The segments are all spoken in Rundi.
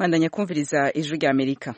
Bandanya kumviriza ijwi rya Amerika.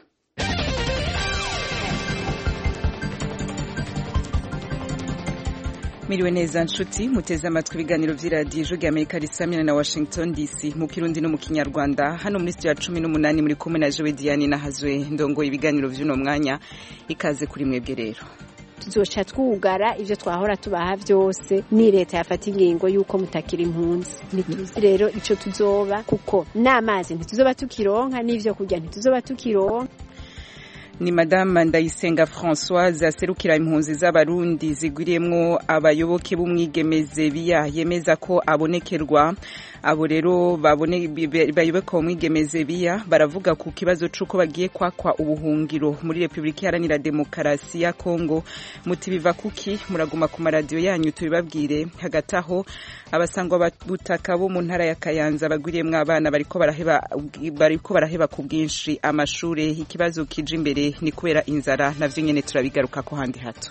Miriwe neza nshuti muteze amatwi ibiganiro vy'iradiyo ijwi rya Amerika risamira na Washington DC mu Kirundi no mu Kinyarwanda. Hano muri studio ya 18 muri kumwe na Jewe Diane Nahazwe ndongo ibiganiro vy'uno mwanya. Ikaze kuri mwebwe rero. Tuzoca twugara ivyo twahora tubaha vyose ni leta yafata ingingo yuko mutakira impunzi. Nituzi rero ico tuzoba kuko n'amazi ntituzoba tukironka n'ivyo kurya ntituzoba tukironka. Ni Madame Ndayisenga Françoise aserukira impunzi z'abarundi zigwiriyemwo abayoboke b'umwigemeze biya yemeza ko abonekerwa abo rero bayoboka umwigemeze biya baravuga ku kibazo c'uko bagiye kwakwa ubuhungiro muri Republika Iharanira Demokarasi ya Kongo. Muti biva kuki muraguma ku maradiyo yanyu tubibabwire. Hagati aho abasangwa butaka bo mu ntara ya Kayanza bagwiriyemwo abana bariko baraheba ku bwinshi amashure. Ikibazo kije imbere ni kubera inzara navyo nyene turabigaruka ko handi hato.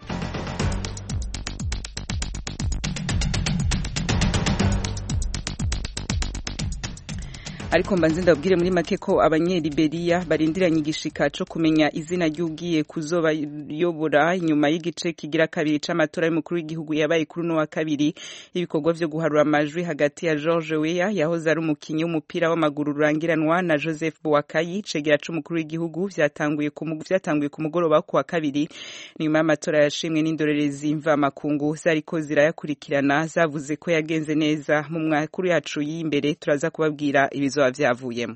Ariko mbanze ndabwire muri make ko abanyeliberia barindiranye igishika co kumenya izina ry'ugiye kuzobayobora inyuma y'igice kigira kabiri c'amatora y'umukuru w'igihugu yabaye kuri no wa kabiri. Ibikorwa vyo guharura amajwi hagati ya George Weah yahoze ari umukinyi w'umupira w'amaguru rurangiranwa na Joseph Boakai cegera c'umukuru w'igihugu vyatanguye ku mugoroba ku wa kabiri. Nyuma y'amatora yashimwe n'indorerezi mva makungu zariko zirayakurikirana zavuze ko yagenze neza. Mu mwakuru yacu y'imbere turaza kubabwira ibizo vyavuyemo.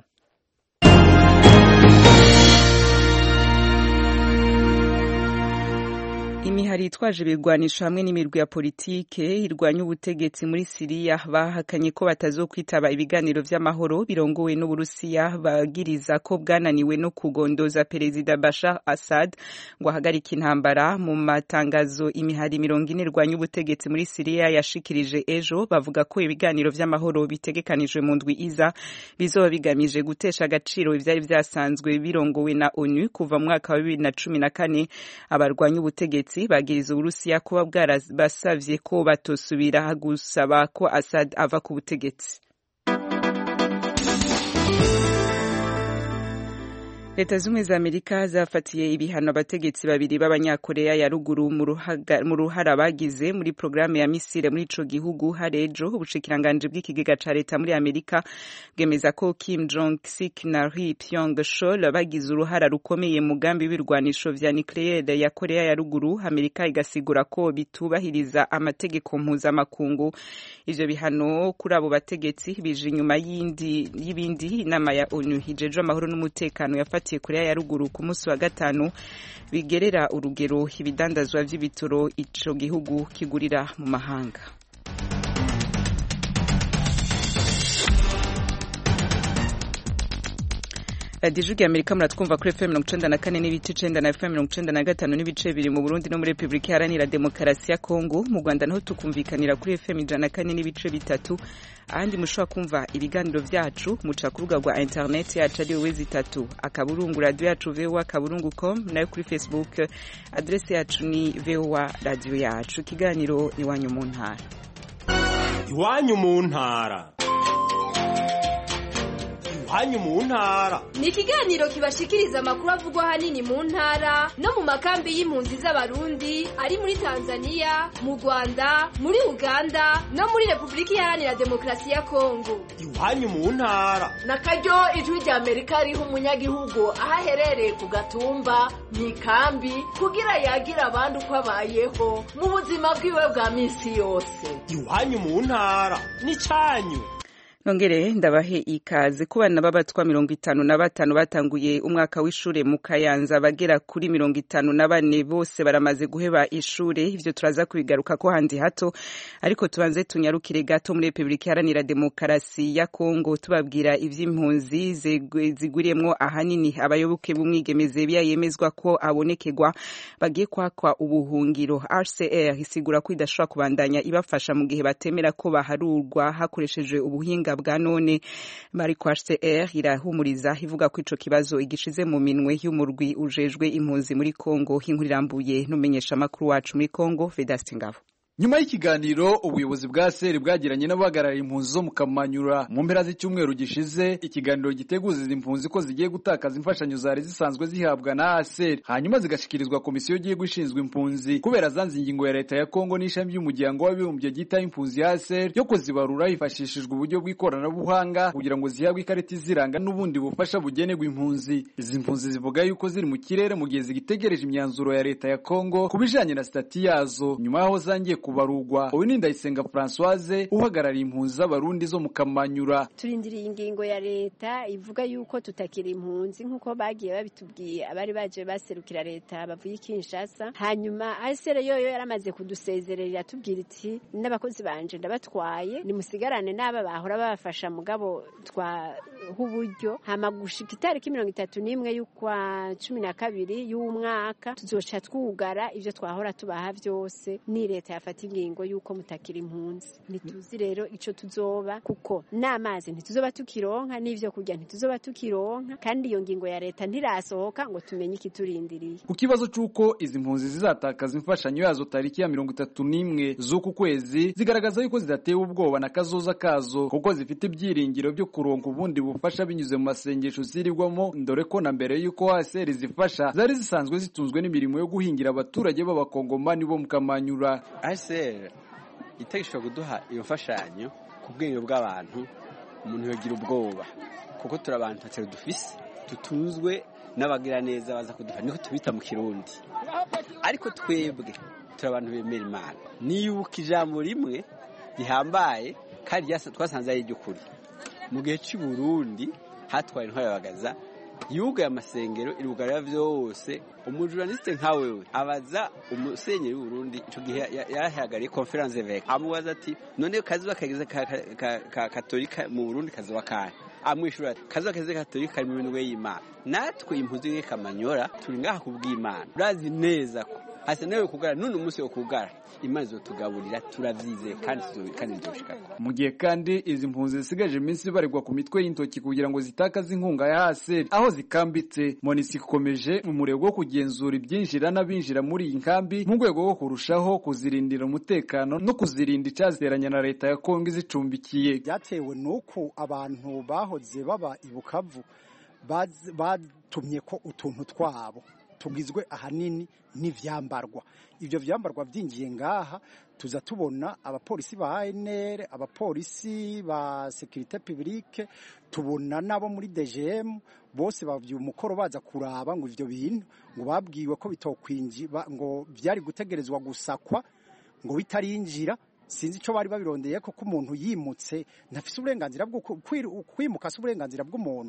Imihari itwaje ibirwanisho hamwe n'imirwi ya politike irwanya ubutegetsi muri Syria bahakanye ko batazokwitaba ibiganiro vy'amahoro birongowe n'Uburusiya bagiriza ko bwananiwe no kugondoza Perezida Bashar Assad ngo ahagarike intambara. Mu matangazo imihari 40 irwanya ubutegetsi muri Syria yashikirije ejo bavuga ko ibiganiro vy'amahoro bitegekanijwe mu ndwi iza bizoba bigamije gutesha agaciro ivyari vyasanzwe birongowe na ONU kuva mu mwaka wa 2014. Abarwanya ubutegetsi bagiriza Uburusiya kuba bwarabasavye ko batosubira gusaba ko Assad ava ku butegetsi. Leta zumwe za Amerika zafatiye ibihano abategetsi babiri b'abanyakoreya ya ruguru mu ruhara bagize muri programme ya misile muri ico gihugu. Harejo ubushikiranganje bw'ikigega ca leta muri Amerika bwemeza ko Kim Jong-sik na Ri Pyong-chol bagize uruhara rukomeye mu mugambi w'ibirwanisho vya nucleaire ya Korea ya ruguru. Amerika igasigura ko bitubahiriza amategeko mpuzamakungu. Ivyo bihano kuri abo bategetsi bije inyuma y'ibindi inama ya ONU hijeje amahoro n'umutekano yafatiye Korea ya ruguru ku munsi wa gatanu bigerera urugero ibidandazwa vy'ibitoro ico gihugu kigurira mu mahanga. Radio ya Amerika muratwumva kuri FM 94 n'ibice 9 na FM 95 n'ibice biri mu Burundi no muri Republika Iharanira Demokarasi ya Kongo. Mu Rwanda naho tukumvikanira kuri FM 104 n'ibice 3. Ahandi mushobora kumva ibiganiro vyacu muca ku rubuga rwa internet yacu ari wezi3 akaburungu radio yacu voa.com nayo kuri Facebook adresse yacu ni voa radio yacu. Ikiganiro ni wanyu mu ntara. Iwanyu mu ntara. Iwanyu mu ntara ni ikiganiro kibashikiriza amakuru avugwa hanini mu ntara no mu makambi y'impunzi z'abarundi ari muri Tanzania, mu Rwanda, muri Uganda no muri Republika Iharanira Demokarasi ya Kongo. Iwanyu mu ntara nakaryo ijwi rya Amerika riho umunyagihugu ahaherereye ku gatumba mu ikambi kugira yagira abandi uko abayeho mu buzima bwiwe bwa minsi yose. Iwanyu mu ntara ni canyu. Nongere ndabahe ikaze ku bana b'abatwa 55 batanguye umwaka w'ishure mu Kayanza bagera kuri 54 bose baramaze guheba ishure. Ivyo turaza kubigaruka ko handi hato, ariko tubanze tunyarukire gato muri Republika Iharanira Demokarasi ya Kongo tubabwira ivy'impunzi zigwiriyemwo ahanini abayoboke b'umwigemeze yemezwa ko abonekerwa bagiye kwakwa ubuhungiro. RCR isigura ko idashobora kubandanya ibafasha mu gihe batemera ko baharurwa hakoresheje ubuhinga bwa none. Mariko HCR irahumuriza ivuga ko ico kibazo igishize mu minwe y'umurwi ujejwe impunzi muri Kongo. Inkuru irambuye n'umenyesha makuru wacu muri Kongo Vedaste Ngabo. Nyuma y'ikiganiro ubuyobozi bwa ASR bwagiranye n'abahagarariye impunzi zo mu Kamanyura mu mpera z'icyumweru gishize, ikiganiro giteguza izi impunzi ko zigiye gutakaza imfashanyo zari zisanzwe zihabwa na ASR hanyuma zigashikirizwa komisiyo igiye gushinzwe impunzi kubera zanze ingingo ya leta ya Kongo n'ishami y'umuryango w'abibumbye gita impunzi ya ASR yo kuzibarura hifashishijwe uburyo bw'ikoranabuhanga kugira ngo zihabwe ikarita iziranga n'ubundi bufasha bugenerwa impunzi. Izi impunzi zivuga yuko ziri mu kirere mu gihe zigitegereje imyanzuro ya leta ya Kongo kubijanye na stati yazo nyuma yaho zangiye kubarugwa. Uyu ni Ndayisenga Françoise uhagarariye impunzi z'abarundi zo mu Kamanyura. Turindiriye ingingo ya leta ivuga yuko tutakiri impunzi nkuko bagiye babitubwiye abari baje baserukira leta bavuye Kinshasa. Hanyuma ASR yoyo yaramaze kudusezerera tubwira iti n'abakozi banje ndabatwaye nimusigarane n'aba bahora babafasha mugabo uburyo hama gushika itariki 31 y'ukwa 12 y'umwaka tuzoca twugara ivyo twahora tubaha byose ni leta yafata ingingo yuko mutakiri impunzi. Ntituzi rero ico tuzoba kuko n'amazi ntituzoba tukironka n'ivyo kurya ntituzoba tukironka kandi iyo ngingo ya leta ntirasohoka ngo tumenye ikiturindiriye. Ku kibazo c'uko izi impunzi zizatakaza imfashanyo yazo tariki ya 31 z'uku kwezi zigaragaza yuko zidatewe ubwoba na kazoza kazo kuko zifite ibyiringiro byo kuronka ubundi bufasha binyuze mu masengesho zirigwamo, ndore ko na mbere yuko ASR zifasha zari zisanzwe zitunzwe n'imirimo yo guhingira abaturage b'abakongomani bo mu Kamanyura. ASR itegeshwa kuduha iyo mfashanyo ku bwenge bw'abantu umuntu yogira ubwoba kuko turabantu tatero dufise tutunzwe n'abagira neza baza kuduha niko tubita mu Kirundi, ariko twebwe turabantu bemera Imana niyubuka ijambo rimwe rihambaye kandi twasanze ari ry'ukuri. Mu gihe cy'u Burundi hatwaye intwara y'abagaza yugaye amasengero irugarira vyose, umujournaliste nka wewe abaza umusenyeri w'u Burundi ico gihe yarahagariye conference evêque amubaza ati none kazi bakageze ka katolika mu Burundi kazi wakaya amwishura kazi bakageze katolika kari mu bintu y'Imana. Natwe impunzi nke Kamanyora turi ngaha kubw'Imana urazi neza ko hasa nawe kugara none umunsi wo kugara Imana izotugaburira turavyize kandi ndoshika. Mu gihe kandi izi impunzi zisigaje iminsi baregwa ku mitwe y'intoki kugira ngo zitakaze inkunga ya ASR aho zikambitse. Monisi ikomeje mu murego wo kugenzura ibyinjira n'abinjira muri iyi nkambi mu rwego rwo kurushaho kuzirindira umutekano no kuzirinda icaziteranya na leta ya Kongo izicumbikiye. Byatewe nuko abantu bahoze baba ibukavu batumye ko utuntu twabo tugizwe ahanini n'ivyambarwa. Ivyo vyambarwa vyingiye ngaha tuza tubona abapolisi ba ANR, abapolisi ba sécurité publique, tubona nabo muri DGM bose bavye umukoro baza kuraba ngo ivyo bintu ngo babwiwe ko bitokwinji ngo vyari gutegerezwa gusakwa ngo bitarinjira. Sinzi ico bari babirondeye ko umuntu yimutse ntafise uburenganzira bwo kwimuka, si uburenganzira bw'umuntu.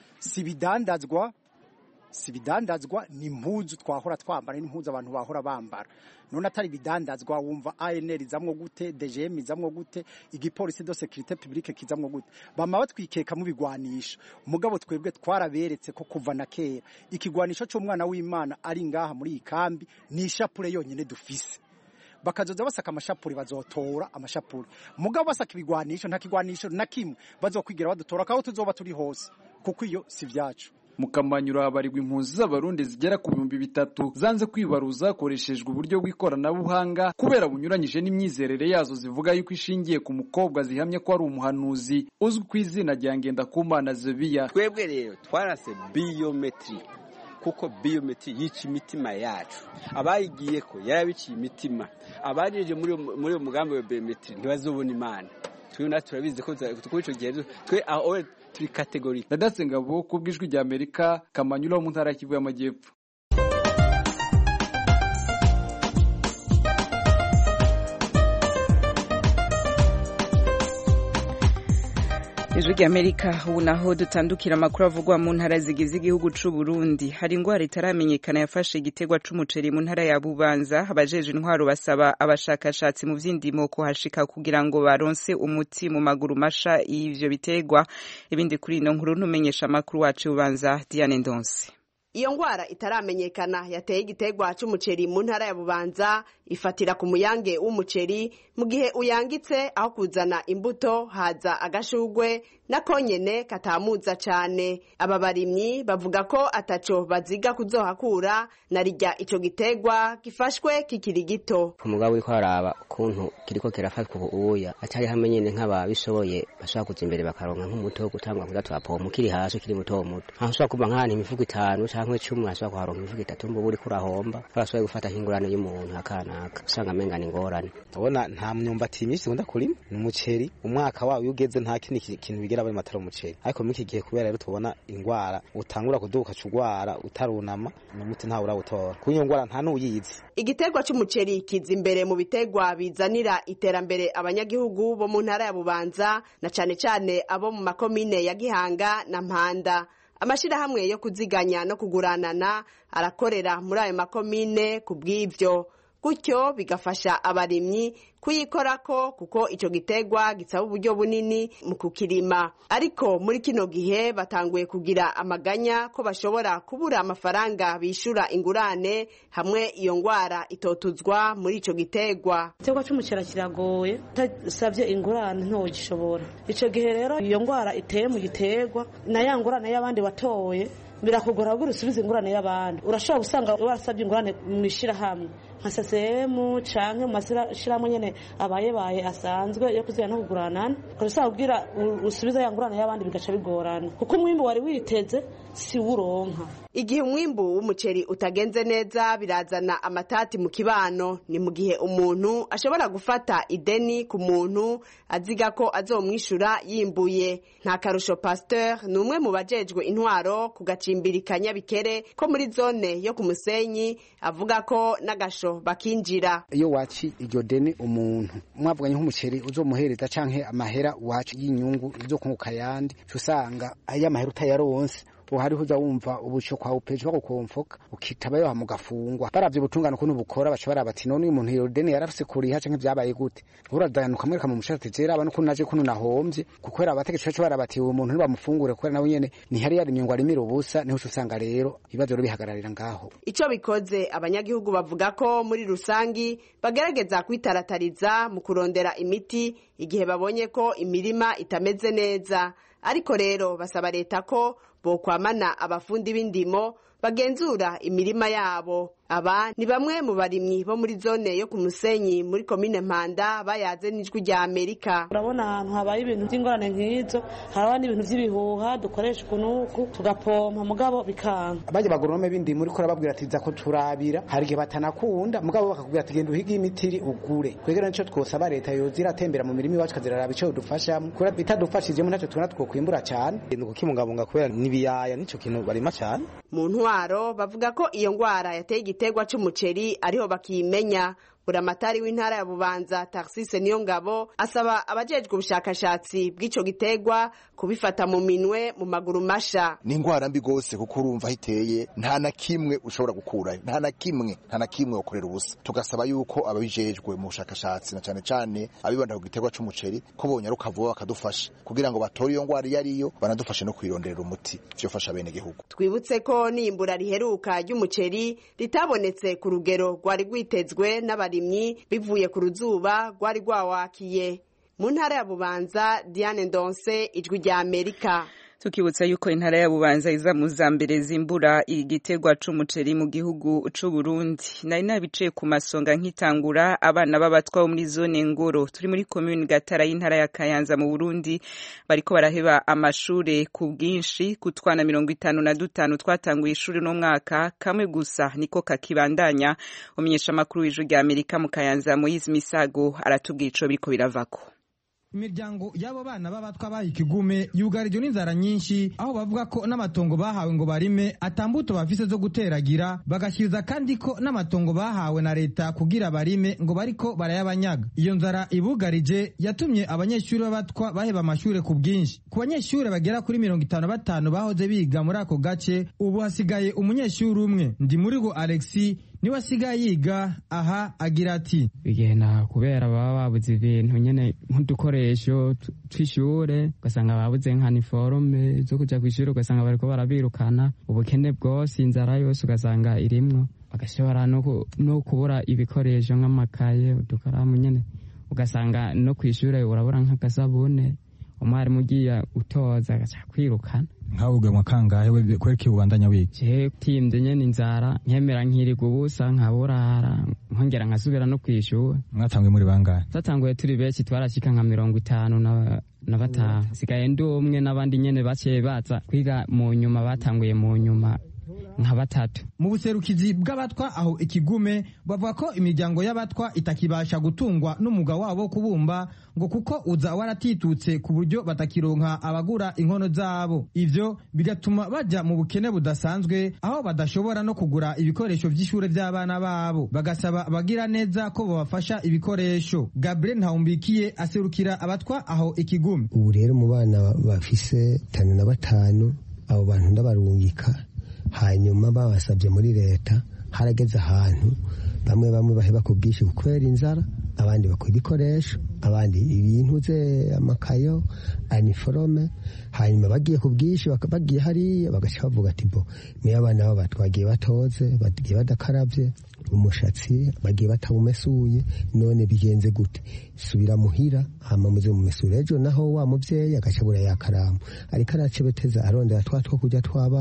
Sibidandazwa ni impuzu twahora twambara n'impuzu abantu bahora bambara. None atari bidandazwa wumva ANR izamwo gute, DGM izamwo gute, igipolisi de sécurité publique kizamwo gute. Bama batwikeka mu bigwanisho. Umugabo twebwe twaraberetse ko kuva na kera ikigwanisho cy'umwana w'Imana ari ngaha muri ikambi ni ishapure yonyene dufise. Bakazoza basaka amashapuri bazotora amashapuri. Mugabo basaka ibigwanisho nta kigwanisho na kimwe bazokwigira badutora kaho tuzoba turi hose kuko iyo si vyacu. Mu Kamanyura habarirwa impunzi z'abarundi zigera ku 3,000 zanze kwibaruza koreshejwe uburyo bw'ikoranabuhanga kubera bunyuranyije n'imyizerere yazo zivuga yuko ishingiye ku mukobwa zihamye ko ari umuhanuzi uzwi ku izina rya Ngendakumana Zebiya. Twebwe rero twarase biometri kuko biometri yica imitima yacu, abayigiye ko yarabiciye imitima, abarije muri umugambi wa biometri ntibazobona Imana. Twe turabizi ko ico gihe twe aho turi kategori. Ndadatsenga bo kubwijwi rya Amerika Kamanyura mu ntara Kivu y'Amajyepfo. Ijwi rya Amerika ubu naho dutandukira amakuru avugwa mu ntara zigize igihugu c'u Burundi. Hari ingwara itaramenyekana yafashe igitegwa c'umuceri mu ntara ya Bubanza. Abajeje intwaro basaba abashakashatsi mu vy'indimo kuhashika kugira ngo baronse umuti mu maguru masha y'ivyo bitegwa. Ibindi kuri ino nkuru ntumenyesha amakuru wacu Bubanza Diane Ndonse. iyo ngwara itaramenyekana yateye igiterwa c'umuceri mu ntara ya Bubanza ifatira ku muyange w'umuceri mu gihe uyangitse aho kuzana imbuto haza agashugwe nakonyene katamuza cane. Aba barimyi bavuga ko ataco baziga kuzohakura narirya ico giterwa gifashwe kikiri gito. Umugabo uriko araba ukuntu kiriko kirafatwa ubuya atari hamwe nyene nk'ababishoboye bashaka kuza imbere bakaronka nk'umuto wo gutangwa kuza twapompa kiri hasi kiri muto muto aho ushobora kuba nk'ahantu imifuko 5 canke 10 ashobora kuharonka imifuko 3 mbu buri kurahomba barashoboye gufata nk'ingurane y'umuntu akanaka usanga menga ni ngorane. Abona nta myumbati myinshi ngunda kurima n'umuceri umwaka wawe ugeze nta kintu bigera bari matara umuceri ariko muri iki gihe kubera rero tubona ingwara utangura kuduka cugwara utarunama n'umuti nta urawutora kunyo ngwara nta nuyizi. Igiterwa c'umuceri kiza imbere mu biterwa bizanira iterambere abanyagihugu bo mu ntara ya Bubanza na cane cane abo mu makomine ya Gihanga na Mpanda. Amashirahamwe yo kuziganya no kuguranana arakorera muri ayo makomine kubw'ivyo gutyo bigafasha abarimyi kuyikorako kuko ico giterwa gisaba uburyo bunini mu kukirima. Ariko muri kino gihe batanguye kugira amaganya ko bashobora kubura amafaranga bishura ingurane hamwe iyo ngwara itotuzwa muri ico giterwa. Igiterwa c'umuceri kiragoye utasavye ingurane ntogishobora. Ico gihe rero iyo ngwara iteye mu giterwa na ya ngurane y'abandi watoye birakugora ngo usubize ingurane y'abandi. Urashobora gusanga warasabye ingurane mwishira hamwe nka CCM canke mu mashyirahamwe nyene abaye asanzwe yo kuzira no kuguranana urashobora kugira usubize ya ngurane y'abandi bigaca bigorana kuko umwimbu wari witeze si uronka. Igihe umwimbu w'umuceri utagenze neza birazana amatati mu kibano. Ni mu gihe umuntu ashobora gufata ideni ku muntu aziga ko azomwishura yimbuye. Nta karusho Pasteur ni umwe mu bajejwe intwaro ku gacimbiri Kanyabikere ko muri zone yo ku Musenyi avuga ko n'agasho bakinjira. Iyo waci iryo deni umuntu mwavuganye nk'umuceri uzomuhereza canke amahera waci y'inyungu zo kunguka yandi usanga aya mahera utayaronse hariho uza wumva ubuco kwa upeje bagukomfoka ukitabayo hamugafungwa baravye ubutungane ukuntu bukora bashobora bati none uyu muntu iyo deni yarafise kuriha canke vyabaye gute uradayanuka mwereka mu mushati zera abantu ko naje kuno nahomvye kuko era abategetsi bacu barabati uwo muntu ntibamufungure kuko nawe nyene ni hari yarimye ngo arimira ubusa niho usanga rero ibibazo bihagararira ngaho. Ico bikoze abanyagihugu bavuga ko muri rusangi bagerageza kwitaratariza mu kurondera imiti igihe babonye ko imirima itameze neza. Ariko rero basaba leta ko bokwamana abafundi b'indimo bagenzura imirima yabo. Aba ni bamwe mu barimyi bo muri zone yo ku Musenyi muri komine Mpanda bayaze n'ijwi rya Amerika. Urabona ahantu habaye ibintu by'ingorane nk'izo haraba n'ibintu by'ibihuha dukoresha ukunuku tugapompa mugabo bikanga. Abaje bagoronome b'indimo uriko urababwira ati za ko turabira hari igihe batanakunda mugabo bakakubwira ati genda uhige imitiri ugure. Kwegera nico twosaba leta yozira atembera mu mirimo iwacu kaziraraba ico dufasha kura bitadufashije mu naco tuna twokwimbura cyane. Kukimungabunga kubera nibiyaya nico kintu barima cyane. Mu ntwaro bavuga ko iyo ngwara yateye igiterwa c'umuceri ariho bakimenya. Buramatari w'intara ya Bubanza Tarsise Niyongabo asaba abajejwe ubushakashatsi bw'ico giterwa kubifata mu minwe mu maguru masha. Ni ingwara mbi gose kuko urumva hiteye nta na kimwe ushobora gukurayo nta na kimwe ukorera ubusa. Tugasaba yuko ababijejwe mu bushakashatsi na cane cane abibanda ku giterwa c'umuceri ko bonyaruka vuba bakadufasha kugira ngo batore iyo ngwara yariyo banadufashe no kwironderera umuti vyofasha bene gihugu. Twibutse ko n'imbura riheruka ry'umuceri ritabonetse ku rugero rwari rwitezwe n'abari bivuye ku ruzuba rwari rwawakiye. Mu ntara ya Bubanza Diane Ndonse ijwi rya Amerika. Tukibutsa yuko intara ya Bubanza iza mu zambere zimbura igiterwa c'umuceri mu gihugu c'u Burundi. Nari nabice ku masonga nkitangura abana b'abatwa muri zone Ngoro turi muri commune Gatara y'intara ya Kayanza mu Burundi bariko baraheba amashure ku bwinshi kutwana 55 twatanguye ishuri no mwaka kamwe gusa niko kakibandanya. Umenyesha makuru w'ijwi rya Amerika mu Kayanza Moise Misago aratubwira ico biriko biravako. Imiryango y'abo bana b'abatwa bayikigume yugarijwe n'inzara nyinshi aho bavuga ko n'amatongo bahawe ngo barime atambuto bafise zo guteragira bagashiriza kandi ko n'amatongo bahawe na leta kugira barime ngo bariko barayabanyaga. Iyo nzara ibugarije yatumye abanyeshuri b'abatwa baheba amashure ku bwinshi. Ku banyeshuri bagera kuri 55 bahoze biga muri ako gace ubu hasigaye umunyeshuri umwe. Ndi muri go Alexis niwe asigaye yiga aha agira ati bigenda kubera baba babuze ibintu nyene nk'udukoresho tw'ishure ugasanga babuze nka niforume zo kuja kw'ishure ugasanga bariko barabirukana ubukene bwose inzara yose ugasanga irimwo bagashobora no kubura ibikoresho nk'amakaye udukaramu nyene ugasanga no kw'ishure urabura nk'agasabune umwarimu ugiye utoza agaca kwirukana nkawuge mu kangahe we kwereka ubandanya wiga je timde nyene inzara nkemera nkiriga ubusa nkaburara nkongera nkasubira no kw'ishure. Mwatangwe muri bangahe? Twatanguye turi benshi twarashika nka 50 na batanu sigaye ndi umwe n'abandi nyene bace baza kwiga mu nyuma batanguye mu nyuma nka batatu. Mu buserukizi bw'abatwa aho ikigume bavuga ko imiryango y'abatwa itakibasha gutungwa n'umuga wabo kubumba ngo kuko uza waratitutse ku buryo batakironka abagura inkono zabo. Ivyo bigatuma baja mu bukene budasanzwe aho badashobora no kugura ibikoresho vy'ishure vy'abana babo. Bagasaba bagira neza ko babafasha ibikoresho. Gabriel Ntawumbikiye aserukira abatwa aho ikigume. Ubu rero mu bana bafise 55 abo bantu ndabarungika hanyuma babasabye muri leta harageze ahantu bamwe baheba ku bwinshi kubera inzara abandi bakora ibikoresho abandi ibintu ze amakayo aniforome hanyuma bagiye ku bwinshi bagiye hariya bagaca bavuga ati bo niyo abana babo batwagiye batoze bagiye badakaravye umushatsi bagiye batawumesuye none bigenze gute subira muhira hama muze mu mesure ejo naho wa muvyeyi agacabura yakaramu ariko aracebeteza arondera twatwo kujya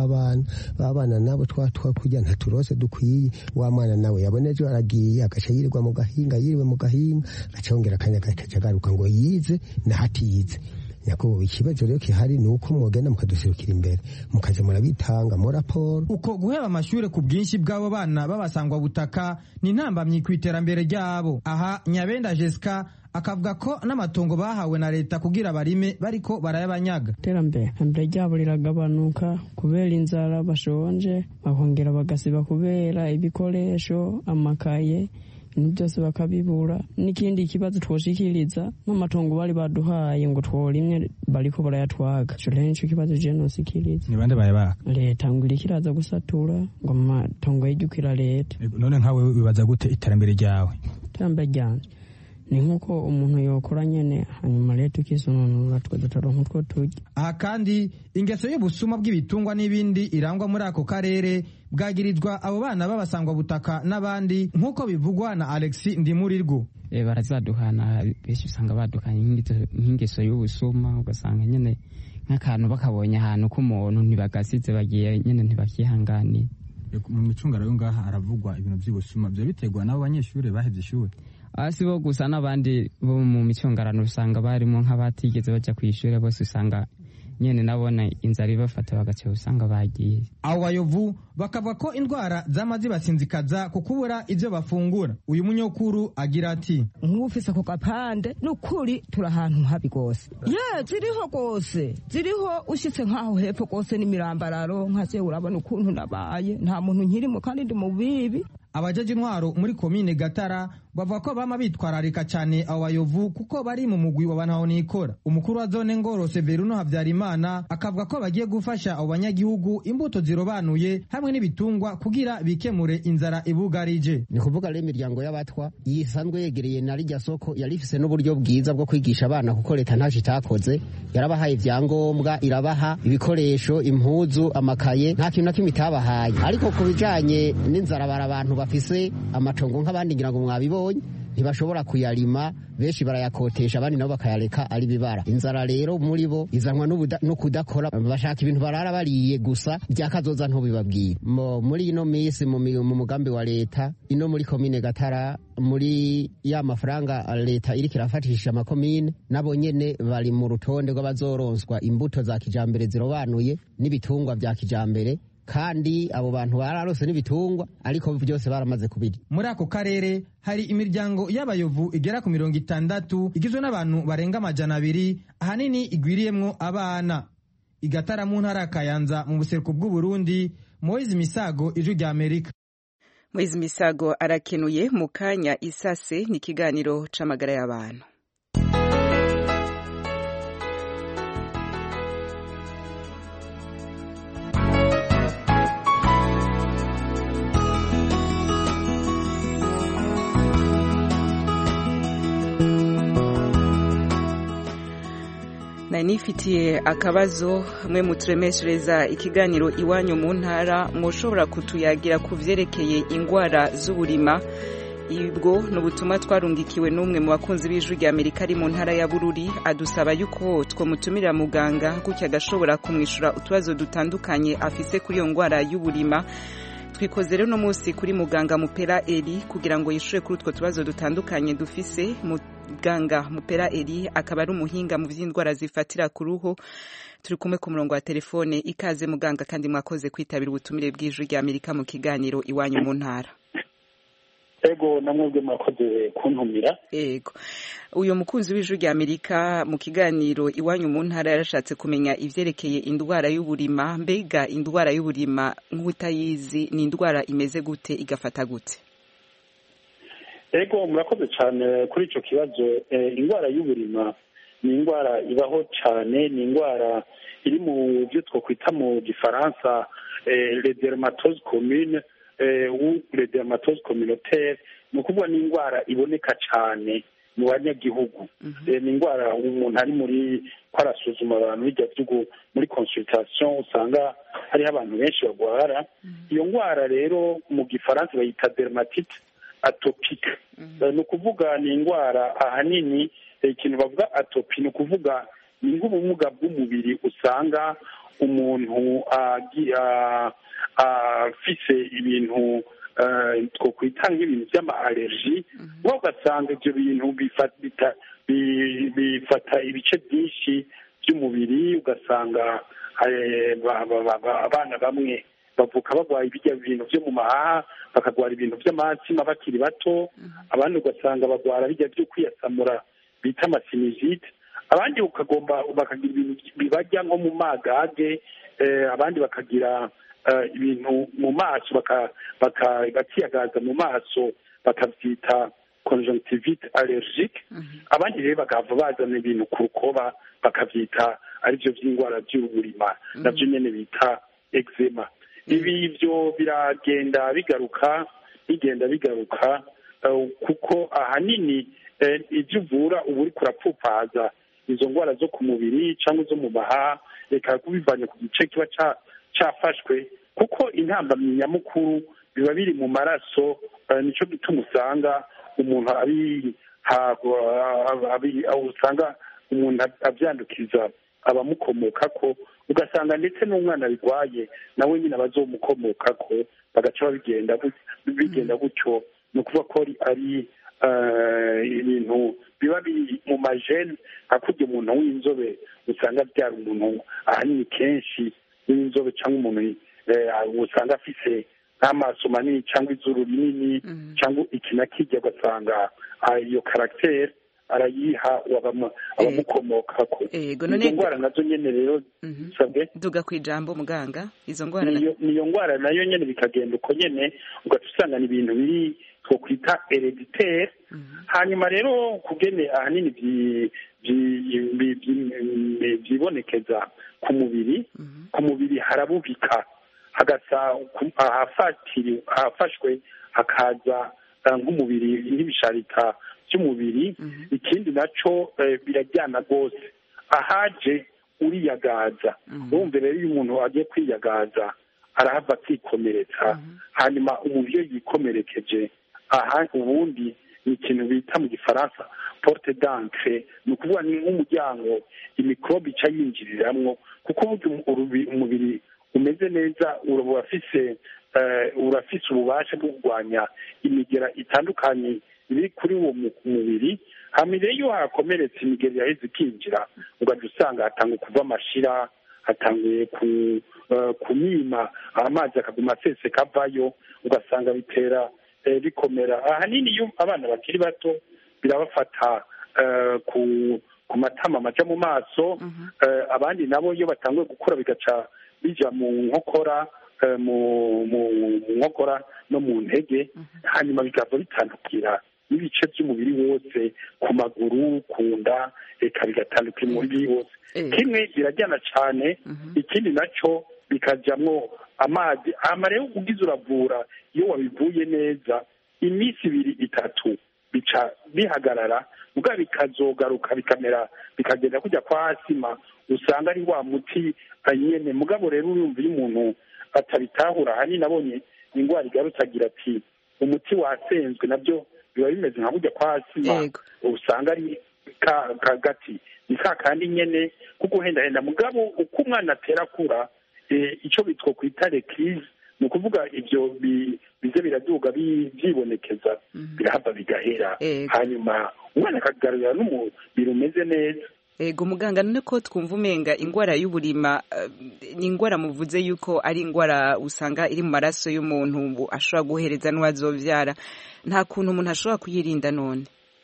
babana nabo twatwo kujya ntaturose dukwiye wa mwana nawe yaboneje aragiye agaca yirirwa mu gahinga yiriwe mu gahinga acongera kanya gakagaruka ngo yize nahatiyize Yakobo ikibazo rero kihari nuko mwogenda mukaduserukira imbere mukaje murabitanga mu raporo. Uko guheba amashure ku bwinshi bw'abo bana babasangwa butaka ni ntambamye kwiterambere ryabo. Aha Nyabenda Jessica akavuga ko n'amatongo bahawe na leta kugira barime bariko barayabanyaga. Terambere ryabo riragabanuka kubera inzara bashonje bakongera bagasiba kubera ibikoresho amakaye byose bakabibura. N'ikindi kibazo twoshikiriza n'amatongo bari baduhaye ngo tworimye bariko barayatwaga cyo renshi kibazo genosikiriza ni bande bayabaka leta ngo irikiraza gusatura ngo amatongo yijukira leta. None nkawe bibaza gute iterambere ryawe? Iterambere ryanje ni nkuko umuntu yokora nyene hanyuma leta ikisononura twedutaronka utwo turya. Aha kandi ingeso y'ubusuma bw'ibitungwa n'ibindi irangwa muri ako karere bwagirizwa abo bana babasangwa butaka n'abandi nkuko bivugwa na Alexis Ndimurirgo. Barazaduhana benshi usanga badukanye nk'ingeso y'ubusuma ugasanga nyene nk'akantu bakabonye ahantu k'umuntu ntibagasize bagiye nyene ntibakihangani. Mu micungara yo ngaha aravugwa ibintu by'ubusuma byo biterwa n'abo banyeshure bahevye ishure. Asi bo gusa n'abandi bo mu micungarano usanga barimo nk'abatigeze baja kw'ishure bose usanga nyene nabona inzara ibafata bagace usanga bagiye. Abo bayovu bakavuga ko indwara zamaze basinzikaza kukubura ivyo bafungura. Uyu munyokuru agira ati nk'ufise ko kapande n'ukuri turi ahantu habi gose. Ziriho gose ziriho ushitse nkaho hepfo gose n'imirambararo nkase urabona ukuntu nabaye nta muntu nkirimo kandi ndi mu bibi. Abajeje intwaro muri komine Gatara bavuga ko bama bitwararika cyane abo bayovu kuko bari mu mugwi wa bantaho nikora. Umukuru wa zone Ngoro Severuno Havyarimana akavuga ko bagiye gufasha abo banyagihugu imbuto zirobanuye hamwe n'ibitungwa kugira bikemure inzara ibugarije. Ni kuvuga rero imiryango y'abatwa yisanzwe yegereye na rijya soko yarifise n'uburyo bwiza bwo kwigisha abana kuko leta ntaje itakoze yarabahaye ivyangombwa irabaha ibikoresho impuzu amakaye nta kintu nakimwe itabahaye ariko kubijanye n'inzara barabantu bafise amatongo nk'abandi ngira ngo mwabibonye ntibashobora kuyarima benshi barayakotesha abandi nabo bakayareka ari bibara. Inzara rero muri bo izanwa no kudakora bashaka ibintu barara bariye gusa byakazoza ntubibabwira. Muri ino misi mu mugambi wa leta ino muri komine Gatara muri ya mafaranga leta iri kirafatisha amakomine nabo nyene bari mu rutonde rw'abazoronswa imbuto za kijambere zirobanuye n'ibitungwa vya kijambere kandi abo bantu bararose n'ibitungwa ariko byose baramaze kubiri. Muri ako karere hari imiryango y'abayovu igera ku 60 igizwe n'abantu barenga 200 ahanini igwiriyemwo abana. Igatara mu ntara Kayanza mu buseruko bw'u Burundi. Moise Misago ijwi rya Amerika. Moise Misago arakenuye mu kanya isase ni kiganiro c'amagara y'abantu. nifitiye akabazo mwe muturemeshereza ikiganiro iwanyu mu ntara mushobora kutuyagira ku vyerekeye ingwara z'uburima. Ibwo n'ubutumwa twarungikiwe n'umwe mu bakunzi b'ijwi rya Amerika ari mu ntara ya Bururi adusaba yuko twomutumira muganga gutya agashobora kumwishura utubazo dutandukanye afise kuri iyo ngwara y'uburima. Twikoze rero no munsi kuri muganga Mupera Eli kugira ngo yishure kuri utwo tubazo dutandukanye dufise. Muganga Mupera Eli akaba ari umuhinga mu vy'indwara zifatira ku ruhu. Turi kumwe ku murongo wa telefone. Ikaze muganga kandi mwakoze kwitabira ubutumire bw'ijwi rya Amerika mu kiganiro iwanyu mu ntara. Ego namwebwe mwakoze kuntumira. Ego uyo mukunzi w'ijwi rya Amerika mu kiganiro iwanyu mu ntara yarashatse kumenya ivyerekeye indwara y'uburima. Mbega indwara y'uburima nk'utayizi ni indwara imeze gute igafata gute? Ego murakoze cyane kuri ico kibazo. Indwara y'uburima ni indwara ibaho cyane, ni indwara iri mu byo twokwita mu gifaransa les dermatoses communes ou les dermatoses communautaires. Ni ukuvuga ni indwara iboneka cyane mu banyagihugu. Ni indwara umuntu ari muri ko arasuzuma abantu bijya by'ugu muri consultation usanga hariho abantu benshi bagwara iyo ndwara. Rero mu gifaransa bayita dermatite atopique. Ni ukuvuga ni indwara ahanini ikintu bavuga atopi ni ukuvuga ni nk'ubumuga bw'umubiri usanga umuntu afise ibintu twokwita nk'ibintu by'ama-allergie, wowe ugasanga ibyo bintu bifata ibice byinshi by'umubiri, ugasanga abana bamwe bavuka barwaye ibijya bintu byo mu mahaha, bakagwara ibintu by'amatsima bakiri bato, abandi ugasanga bagwara bijya byo kwiyasamura bita amasinizite, abandi bakagira ibintu bibajya nko mu magage, abandi bakagira ibintu mu maso bakiyagaza mu maso bakabyita conjonctivite allergique, abandi rero bakava bazana ibintu ku rukoba bakabyita aribyo by'indwara by'uburima nabyo nyene bita eczema. Ibi byo biragenda bigaruka kuko ahanini ibyo uvura uba uri kurapfupaza izo ndwara zo ku mubiri cyangwa zo mu mahaha, reka kubivanye ku gice kiba cyafashwe, kuko intambamyi nyamukuru biba biri mu maraso. Nicyo gituma usanga umuntu usanga umuntu abyandukiza abamukomokako, ugasanga ndetse n'umwana birwaye nawe nyine abazomukomokako bagaca bigenda gutyo. Ni ukuvuga ko ari ibintu biba biri mu majene, nka kurya umuntu w'inzobe usanga abyara umuntu ahanini kenshi w'inzobe, cyangwa umuntu usanga afise nk'amaso manini cyangwa izuru rinini cyangwa iki na kijya, ugasanga iyo karagiteri arayiha abamukomokako. Izo ndwara nazo nyene rero sabwe duga kwijambo muganga, izo ndwara niyo ndwara nayo nyene bikagenda uko nyene, ugaca usanga ni ibintu biri twokwita hereditaire. Hanyuma rero kugene ahanini byibonekeza ku mubiri harabubika, hagasa ahafashwe hakaza nk'umubiri nk'ibisharita by'umubiri. Ikindi naco birajyana rwose, ahaje uriyagaza. Urumva rero iyo umuntu agiye kwiyagaza arahava akikomeretsa, hanyuma umuntu iyo yikomerekeje ubundi ni ikintu bita mu gifaransa porte d'entrée, ni ukuvuga ni nk'umuryango imikrobe ica yinjiriramwo, kuko umubiri umeze neza urafise ububasha bwo kurwanya imigera itandukanye iri kuri uwo mubiri. Hama rero iyo hakomeretse imigera yaheze ikinjira, ugaca usanga hatanga kuva amashira, hatanguye kumima, amazi akaguma aseseka avayo, ugasanga bitera bikomera. Ahanini iyo abana bakiri bato birabafata ku matama amaja mu maso, abandi nabo iyo batanguye gukura bigaca bija mu nkokora no mu ntege, hanyuma bikava bitandukira n'ibice by'umubiri wose, ku maguru, ku nda, eka bigatandukira umubiri wose. Kimwe birajyana cyane, ikindi naco bikajamwo amazi. Hama rero ugize uravura, iyo wabivuye neza iminsi 2-3 bica bihagarara ubwo bikazogaruka bikagenda kujya kwa asima usanga ari wa muti nyene mugabo rero urumva iyo umuntu atabitahura hani nabonye ingwara igarutse agira ati umuti wasenzwe nabyo biba bimeze nka kujya kwa asima usanga ari kagati ni kandi nyene kuko henda mugabo uko umwana atera kura icyo bitwo kwita recrise ni ukuvuga ibyo bize biraduga byibonekeza birahava bigahera hanyuma umwana akagaragara n'umubiri umeze neza ego muganga none ko twumva umenga ingwara y'uburima ni ingwara muvuze yuko ari ingwara usanga iri mu maraso y'umuntu ashobora guhereza n'uwazovyara nta kuntu umuntu ashobora kuyirinda none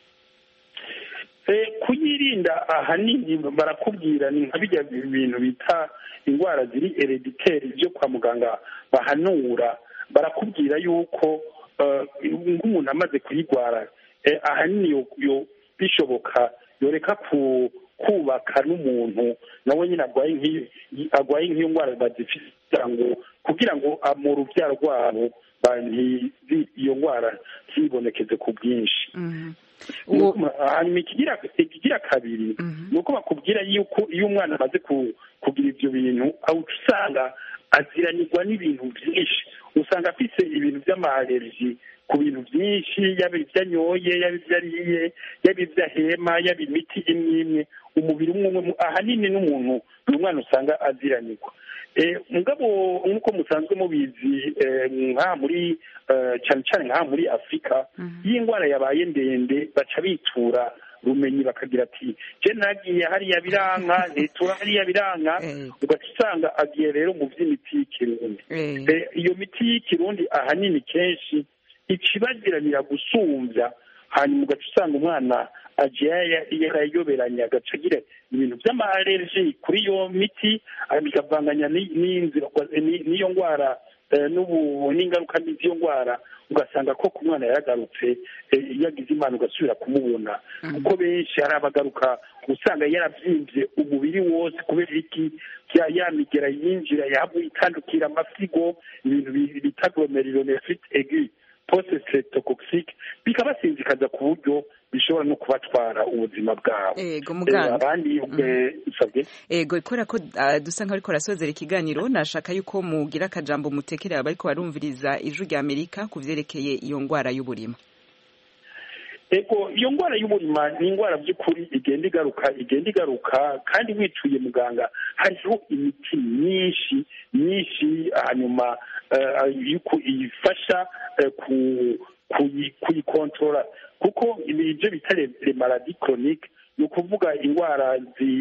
kuyirinda ahanini barakubwira ni nka bijya ibintu bita ingwara ziri hereditaire byo kwa muganga bahanura barakubwira yuko nk'umuntu amaze kuyigwara ahanini yo bishoboka yoreka kubaka n'umuntu nawe nyine agwaye nk'iyo ngwara bazifite kugira ngo mu rubyaro rwabo iyo ngwara ntibonekeze ku bwinshi hanyuma ikigira kabiri ni uko bakubwira yuko iyo umwana amaze kugira ibyo bintu usanga aziranirwa n'ibintu byinshi usanga afite ibintu by'amalerji ku bintu byinshi yaba ibyo anyoye yaba ibyo ariye yaba ibyo ahema yaba imiti imwe imwe umubiri umwe ahanini n'umuntu uyu mwana usanga aziranirwa mugabo nk'uko musanzwe mubizi nka muri cyane cyane nka muri afurika iyo indwara yabaye ndende baca bitura rumenyi bakagira ati je nagiye hariya biranka nitura hariya biranka ugaca usanga agiye rero mu by'imiti y'ikirundi iyo miti y'ikirundi ahanini kenshi ikibagiranira gusumbya hanyuma ugaca usanga umwana agiye yarayoberanya agaca agira ibintu by'amalerji kuri iyo miti bikavanganya n'iyo ndwara n'ingaruka z'iyo ndwara ugasanga ko ku mwana yaragarutse yagize imana ugasubira kumubona kuko benshi hari abagaruka usanga yarabyimbye umubiri wose kubera iki yamigera yinjira yahavuye itandukira amasigo ibintu bita glomerulonephrite aiguë post-streptocoxique bikabasinzikaza ku buryo bishobora no kubatwara ubuzima bwabo abandi usabye ikora ko dusa nkaho ariko arasozera ikiganiro nashaka yuko mugira akajambo mutekerera abariko barumviriza ijwi rya Amerika ku vyerekeye iyo ngwara y'uburima iyo ngwara y'uburima ni ingwara by'ukuri igenda igaruka kandi wicuye muganga hariho imiti myinshi hanyuma iyifasha kuyikontorora kuko ibyo bita le maladie chronique ni ukuvuga indwara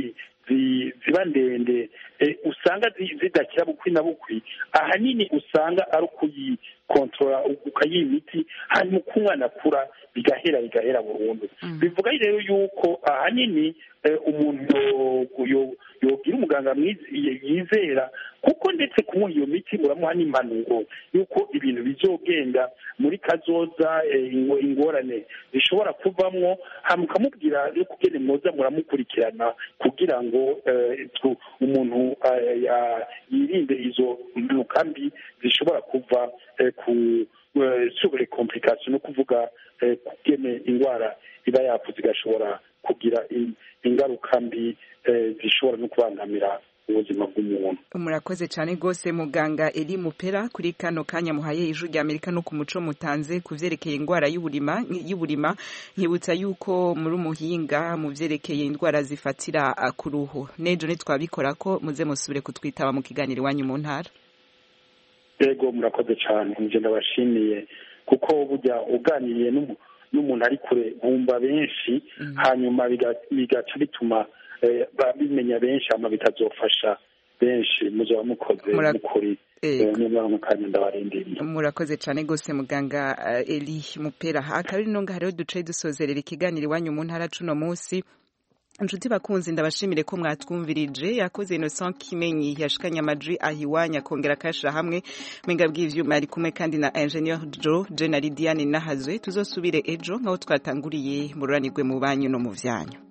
ziba ndende usanga zidakira bukwi na bukwi ahanini usanga ari ukuyikontorora ukayiha imiti hanyuma uko umwana akura bigahera burundu bivuga rero yuko ahanini umuntu yogira umuganga yizera kuko ndetse kumuha iyo miti uramuha n'impanuro yuko ibintu bizogenda muri kazoza ingorane zishobora kuvamwo hama ukamubwira yuko ugene mwoza muramukurikirana kugira ngo umuntu yirinde izo mpanuka mbi zishobora kuva ku sobre complication no kuvuga kugene indwara iba yavuze igashobora kugira ingaruka mbi zishobora no kubangamira ubuzima bw'umuntu. Murakoze cyane rwose muganga Eli Mupera kuri kano kanya muhaye ijwi rya Amerika no ku muco mutanze ku vyerekeye indwara y'uburima nkibutsa yuko muri umuhinga mu vyerekeye indwara zifatira ku ruhu nejo nitwabikora ko muze musubire kutwitaba mu kiganiro iwanyu mu ntara. Yego murakoze cyane nje ndabashimiye kuko burya uganiriye n'umuntu ari kure bumva benshi hanyuma bigaca bituma bimenya benshi ama bitazofasha benshi muzaba mukoze mukuri n'umwanya ndabarindiriye. Murakoze cyane gose muganga Eli Mupera akabiri nonga hariho duce dusozerera ikiganiro iwanyu mu ntara cuno munsi. Inshuti bakunzi ndabashimire ko mwatwumvirije yakoze Innocent Kimenyi yashikanye amajwi ahiwanya kongera kashira hamwe mwenga bw'ivyuma ari kumwe kandi na Engineer Joe General Diane Nahazwe tuzosubire ejo nkaho twatanguriye mururanirwe mu banyu no mu vyanyu.